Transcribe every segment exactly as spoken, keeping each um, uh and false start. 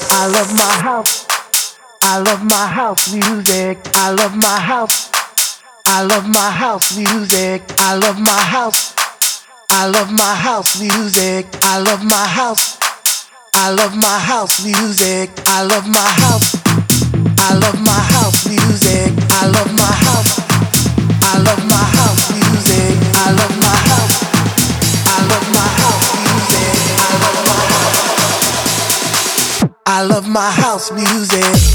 I love my house. I love my house music. I love my house. I love my house music. I love my house. I love my house music. I love my house. I love my house music. I love my house. I love my house music. I love my house. I love my house music. I love my house. I love my house music. I love my house. I love my house music.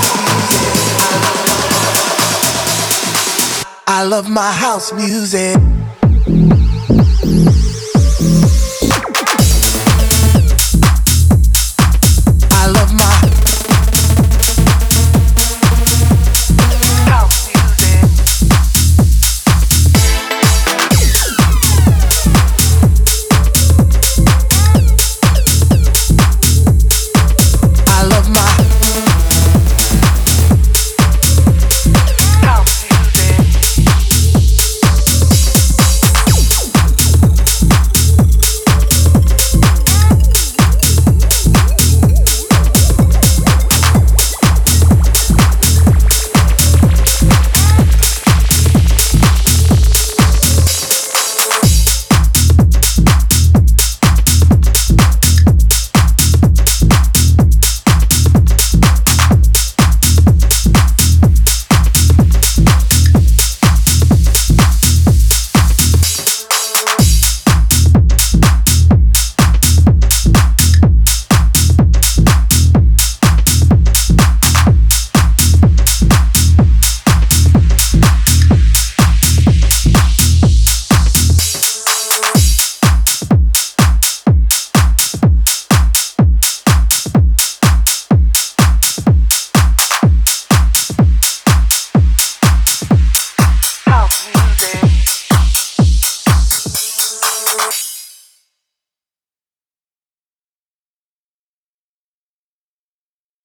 I love my house music.